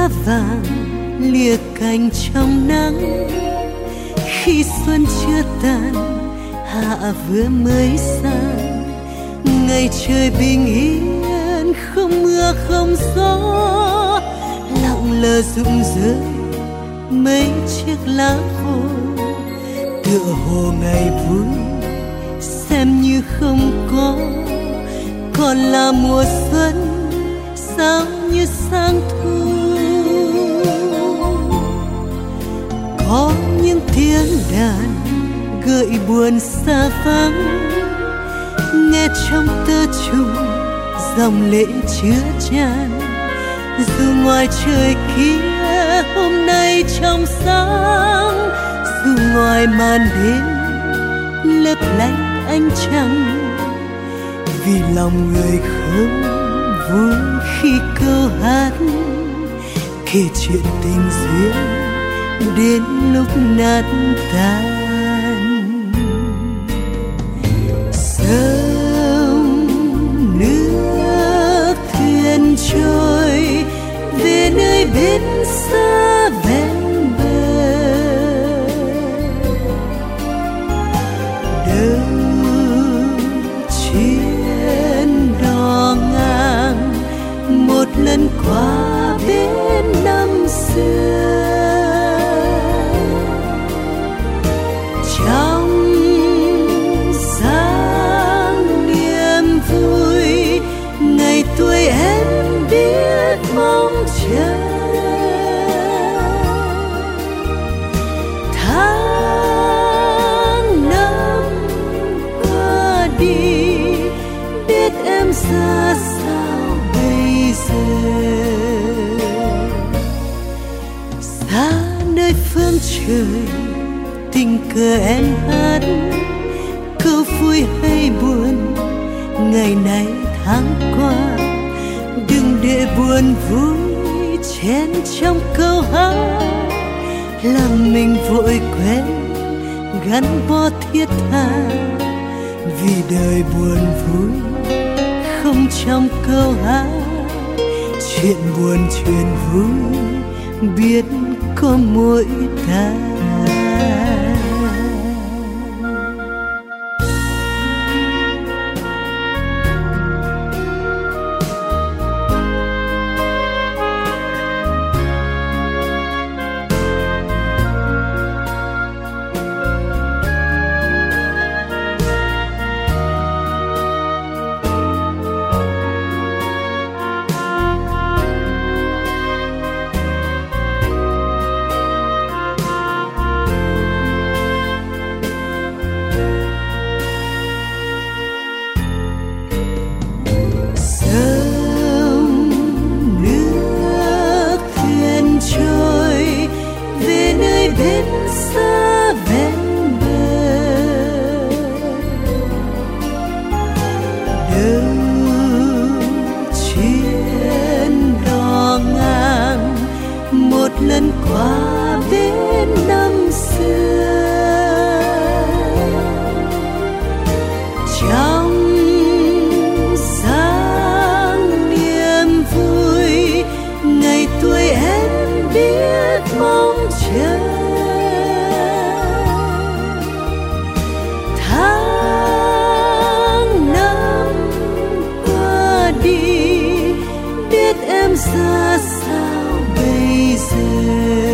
hoa vàng lìa cành trong nắng. Khi xuân chưa tàn, hạ vừa mới sang, ngày trời bình yên, không mưa không gió, lặng lờ rụng rơi mấy chiếc lá khô. Tựa hồ ngày vui xem như không có, còn là mùa xuân sao như sang thu. Có những tiếng đàn gợi buồn xa vắng, nghe trong tơ trùng dòng lệ chứa chan. Dù ngoài trời kia hôm nay trong sáng, dù ngoài màn đêm lấp lánh ánh trăng, vì lòng người không vui khi câu hát kể chuyện tình duyên đến lúc nát tan. Sông nước thuyền trôi về nơi bên xa ven bờ, đâu chuyến đò ngang một lần qua bên năm xưa. Trong sáng niềm vui, ngày tuổi em biết mong chờ. Tháng năm qua đi, biết em ra sao bây giờ. Xa nơi phương trời, tình cờ em hát câu vui hay buồn, ngày này tháng qua. Đừng để buồn vui chen trong câu hát, làm mình vội quen gắn bó thiết tha. Vì đời buồn vui không trong câu hát, chuyện buồn chuyện vui biết có mỗi ta. Bên xa ven bờ, đâu chuyến đò ngang một lần qua bên năm xưa. Trong sáng niềm vui, ngày tuổi em biết mong chờ. Ra sao bây giờ,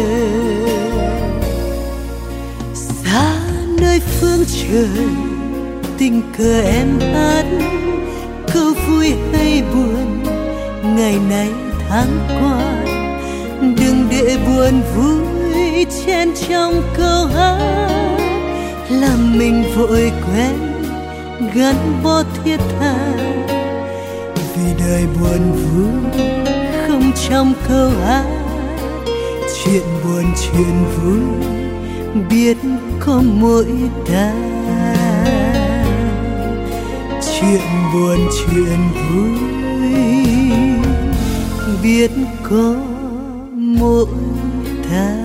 xa nơi phương trời, tình cờ em hát câu vui hay buồn, ngày này tháng qua. Đừng để buồn vui chen trong câu hát, làm mình vội quen gắn bó thiết tha. Vì đời buồn vui không trong câu hát, chuyện buồn chuyện vui biết có mỗi ta. Chuyện buồn chuyện vui biết có mỗi ta.